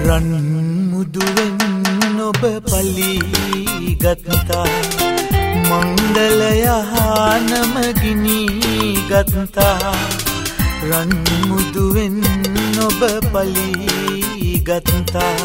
රන් මුදුවෙන් ඔබ පලී ගත්තා මංගලයහනම ගිනි ගත්තා රන් මුදුවෙන් ඔබ පලී ගත්තා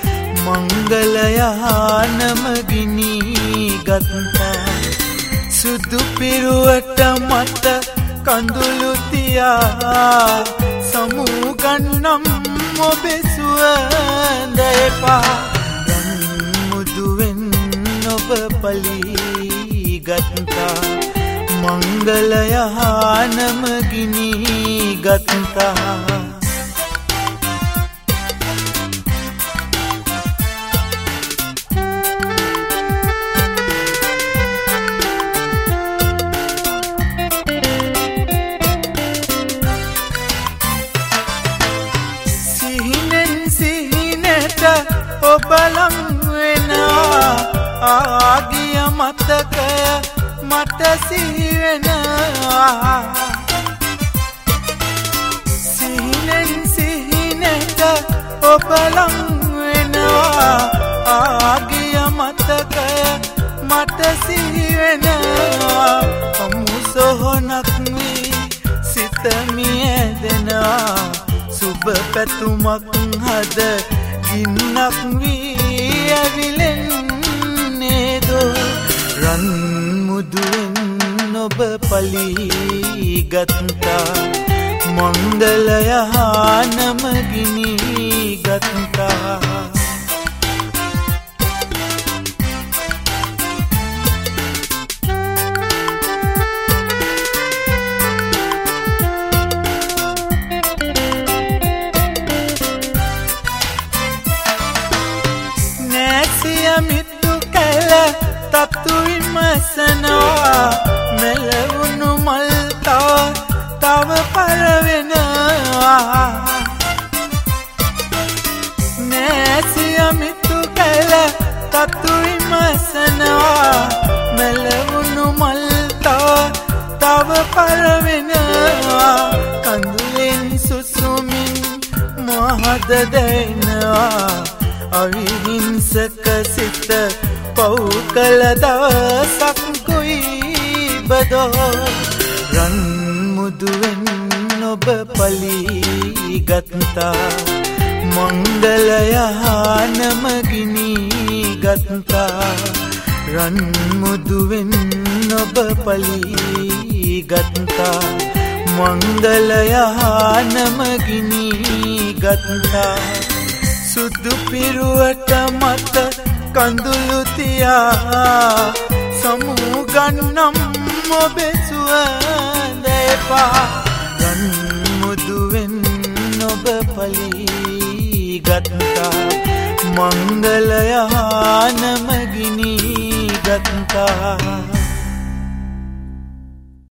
මංගලයහනම ගිනි ගත්තා සුදු පිරුවට මට කඳුළු තියා සමුගන්නම් ඔබේ සුවඳ එපා රන් මුදුවෙන් ඔබ පලී ගත්තා මංගලයහනම ගිනි ගත්තා ඔබ ලං වෙනවා ආගිය මතකය මට සිහි වෙනවා සිහිනෙන් සිහිනට ඔබ ලං වෙනවා ආගිය මතකය මට සිහි වෙනවා අමු සොහනක් වී සිත මියැදෙනවා සුබ පැතුමක් හද ගින්නක් වී ඇවිලෙන්නේදෝ රන් මුදුවෙන් ඔබ පලී ගත්තා මංගලයහනම ගිනි ගත්තා මිත්තු කැල තත්තු විමසනවා මෙලවුණු මල් තව පරවෙනවා නෑසිය මිත්තු කැල තත්තු විමසනවා මෙලවුණු මල් තව පරවෙනවා කඳුලෙන් සුසුමින් මහද දැනෙනවා අවිහිංසක සිත පව් කළ දවසක් කුයිබදෝ රන් මුදුවෙන් ඔබ පලී ගත්තා මංගලයහනම ගිනි ගත්තා රන් මුදුවෙන් ඔබ පලී ගත්තා මංගලයහනම ගිනි ගත්තා සුදු පිරුවට මත කඳුළු තියා සමුගන්නම් ඔබේ සුවඳ එපා රන් මුදුවෙන් ඔබ පලී ගත්තා මංගලයහනම ගිනි ගත්තා